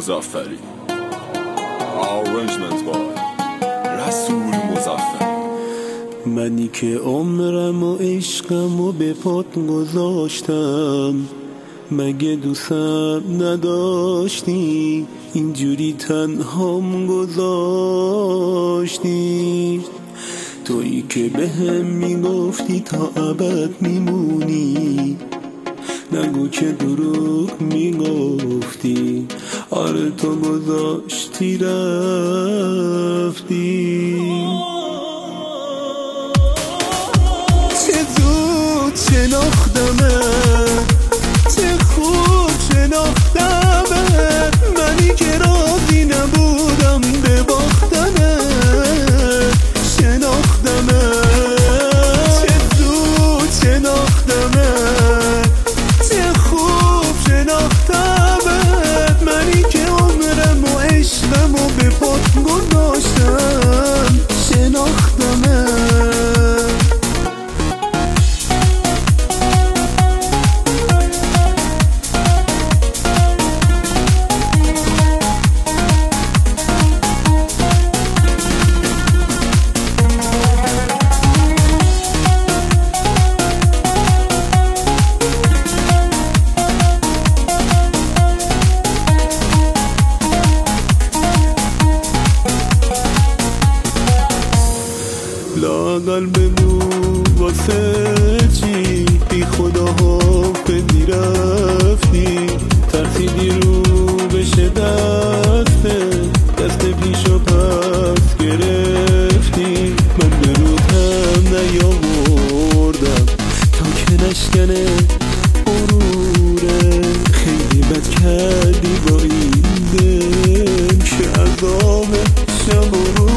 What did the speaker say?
مظفری. Arrangement by رسول مظفری. منی که عمرم و عشقم و به پات گذاشتم، مگه دوستم نداشتی؟ اینجوری تنهام گذاشتی. تویی که به هم میگفتی تا ابد میمونی، نگو که دروغ میگفتی. آره تو گذاشتی رفتی. چه زود شناختمت، چه خوب شناختمت، منی که راضی نبودم به باختنت. شناختمت، چه زود شناختمت، چه خوب شناختمت، منی که عمرم و عشقم و به پات گذاشتم. شناختمت. لااقل بگو واسه چی بی خدا حافظی رفتی؟ ترسیدی رو بشه دست پیشو پس گرفتی. من به روتم نیاوردم تا که نشکنه غروره. خیلی بد کردی با این دل که عذاب شب و روز